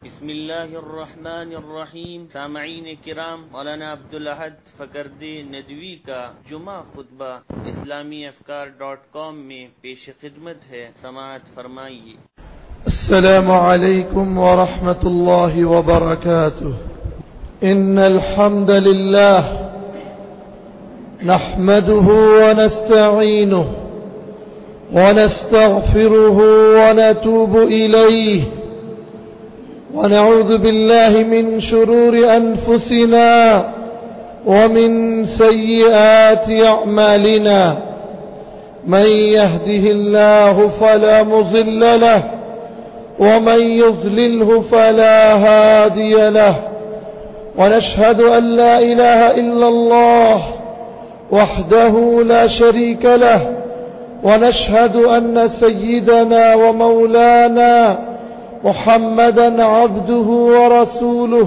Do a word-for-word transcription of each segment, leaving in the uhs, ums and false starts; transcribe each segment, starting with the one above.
بسم الله الرحمن الرحیم. سامعین کرام، مولانا عبدالأحد فکردے ندوی کا جمعہ خطبہ اسلامی افکار ڈاٹ کام میں پیش خدمت ہے، سماعت فرمائیے۔ السلام عليكم ورحمة الله وبركاته. إن الحمد لله نحمده ونستعينه ونستغفره ونتوب إليه ونعوذ بالله من شرور أنفسنا ومن سيئات أعمالنا. من يهده الله فلا مضل له ومن يضلله فلا هادي له، ونشهد أن لا إله إلا الله وحده لا شريك له، ونشهد أن سيدنا ومولانا محمدا عبده ورسوله.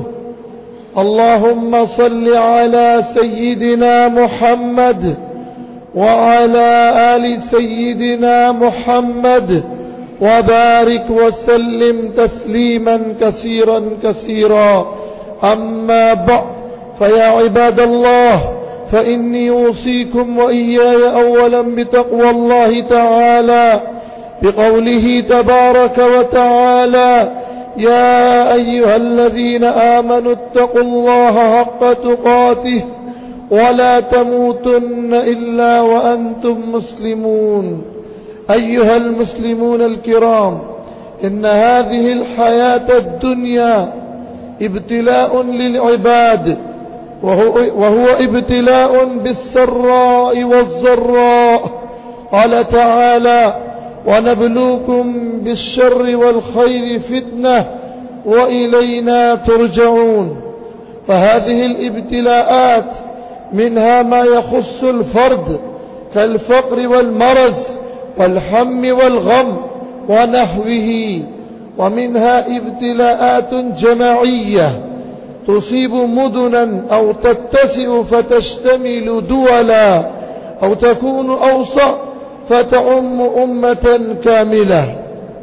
اللهم صل على سيدنا محمد وعلى آل سيدنا محمد وبارك وسلم تسليما كثيرا كثيرا. أما بعد، فيا عباد الله، فإني أوصيكم وإياي أولا بتقوى الله تعالى، بقوله تبارك وتعالى: يا أيها الذين آمنوا اتقوا الله حق تقاته ولا تموتن إلا وأنتم مسلمون. أيها المسلمون الكرام، إن هذه الحياة الدنيا ابتلاء للعباد، وهو, وهو ابتلاء بالسراء والضراء. قال تعالى: ونبلوكم بالشر والخير فتنة وإلينا ترجعون. فهذه الابتلاءات منها ما يخص الفرد كالفقر والمرض والهم والغم ونحوه، ومنها ابتلاءات جماعية تصيب مدنا أو تتسع فتشتمل دولا، أو تكون أوسع فتعم أمة كاملة.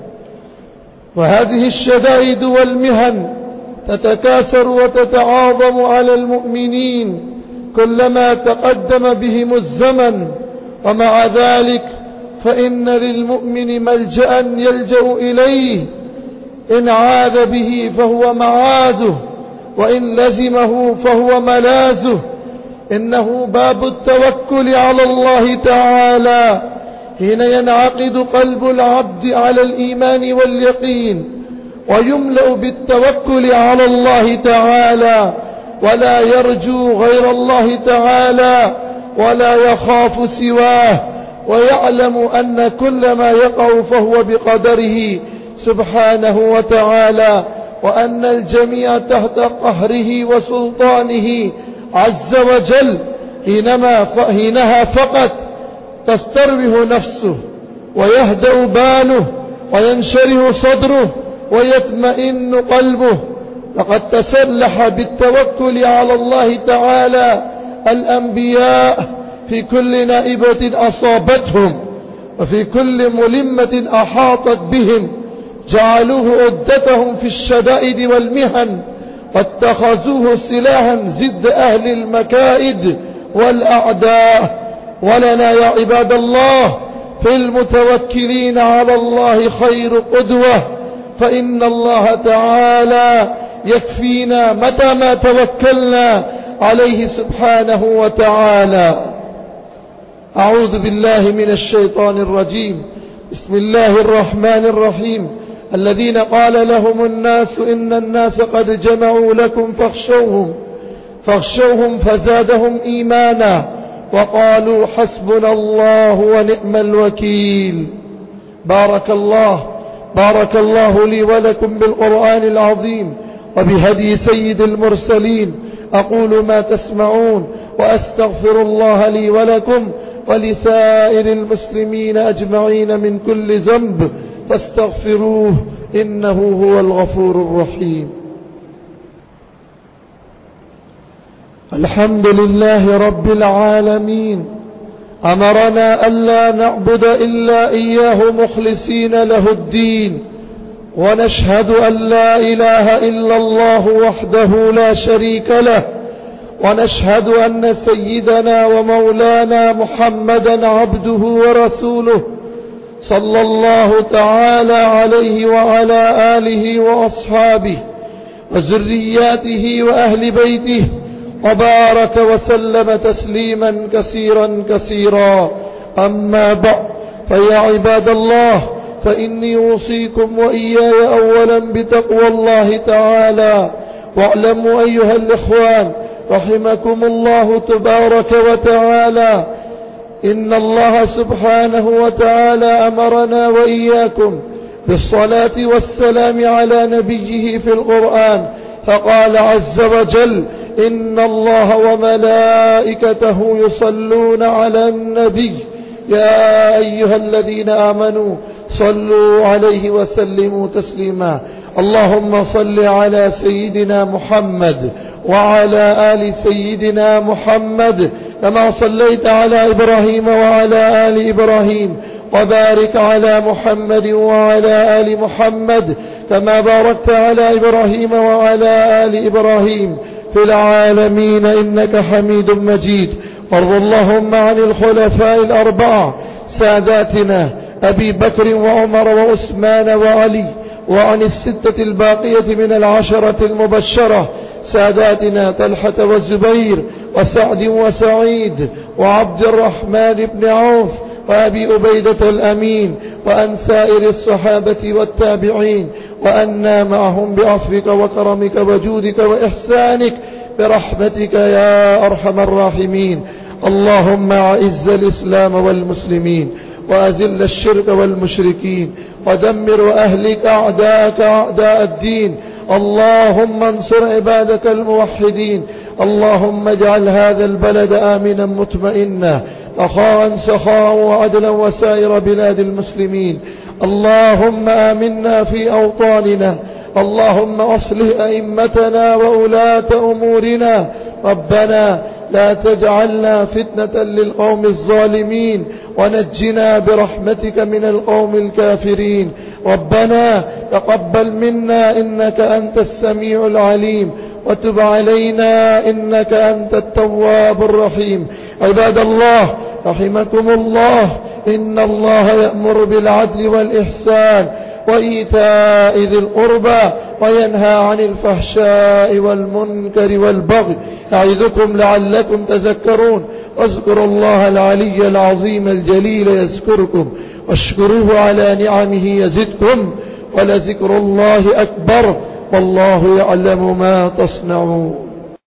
وهذه الشدائد والمهن تتكاثر وتتعاظم على المؤمنين كلما تقدم بهم الزمن، ومع ذلك فإن للمؤمن ملجأ يلجأ إليه، إن عاد به فهو معاذه، وإن لزمه فهو ملاذه. إنه باب التوكل على الله تعالى حين ينعقد قلب العبد على الإيمان واليقين، ويملأ بالتوكل على الله تعالى، ولا يرجو غير الله تعالى ولا يخاف سواه، ويعلم أن كل ما يقع فهو بقدره سبحانه وتعالى، وأن الجميع تحت قهره وسلطانه عز وجل. حينما حينها فقط تستروح نفسه ويهدأ باله وينشرح صدره ويطمئن قلبه. لقد تسلح بالتوكل على الله تعالى الأنبياء في كل نائبة أصابتهم وفي كل ملمة أحاطت بهم، جعلوه عدتهم في الشدائد والمهن، واتخذوه سلاحا ضد أهل المكائد والأعداء. ولنا يا عباد الله في المتوكلين على الله خير قدوة، فإن الله تعالى يكفينا متى ما توكلنا عليه سبحانه وتعالى. أعوذ بالله من الشيطان الرجيم. بسم الله الرحمن الرحيم. الذين قال لهم الناس إن الناس قد جمعوا لكم فاخشوهم فاخشوهم فزادهم إيمانا وقالوا حسبنا الله ونعم الوكيل. بارك الله بارك الله لي ولكم بالقرآن العظيم وبهدي سيد المرسلين. أقول ما تسمعون وأستغفر الله لي ولكم ولسائر المسلمين أجمعين من كل ذنب فاستغفروه إنه هو الغفور الرحيم. الحمد لله رب العالمين، أمرنا ألا نعبد إلا إياه مخلصين له الدين، ونشهد أن لا إله إلا الله وحده لا شريك له، ونشهد أن سيدنا ومولانا محمدا عبده ورسوله صلى الله تعالى عليه وعلى آله وأصحابه وذرياته وأهل بيته، وبارك وسلم تسليما كثيرا كثيرا. أما بعد، فيا عباد الله، فإني أوصيكم وإياي أولا بتقوى الله تعالى. واعلموا أيها الإخوان رحمكم الله تبارك وتعالى إن الله سبحانه وتعالى أمرنا وإياكم بالصلاة والسلام على نبيه في القرآن، فقال عز وجل: إن الله وملائكته يصلون على النبي يا أيها الذين آمنوا صلوا عليه وسلموا تسليما. اللهم صل على سيدنا محمد وعلى آل سيدنا محمد كما صليت على إبراهيم وعلى آل إبراهيم، وبارك على محمد وعلى آل محمد كما باركت على إبراهيم وعلى آل إبراهيم في العالمين إنك حميد مجيد. وارض اللهم عن الخلفاء الأربعة ساداتنا أبي بكر وعمر وعثمان وعلي، وعن الستة الباقية من العشرة المبشرة ساداتنا طلحة والزبير وسعد وسعيد وعبد الرحمن بن عوف وأبي أبيدة الأمين، وأن سائر الصحابة والتابعين، وأنا معهم بعفوك وكرمك وجودك وإحسانك برحمتك يا أرحم الراحمين. اللهم أعز الإسلام والمسلمين، وأذل الشرك والمشركين، ودمر وأهلك أعداءك أعداء الدين. اللهم انصر عبادك الموحدين. اللهم اجعل هذا البلد آمنا مطمئنا رخاء سخاء وعدلا وسائر بلاد المسلمين. اللهم آمنا في أوطاننا. اللهم أصلح أئمتنا وولاة أمورنا. ربنا لا تجعلنا فتنة للقوم الظالمين، ونجنا برحمتك من القوم الكافرين. ربنا تقبل منا إنك أنت السميع العليم، وتب علينا إنك أنت التواب الرحيم. عباد الله رحمكم الله، إن الله يأمر بالعدل والإحسان وإيتاء ذي القربى، وينهى عن الفحشاء والمنكر والبغي، يعظكم لعلكم تذكرون. واذكروا الله العلي العظيم الجليل يذكركم، واشكروه على نعمه يزدكم، ولذكر الله أكبر، والله يعلم ما تصنعون.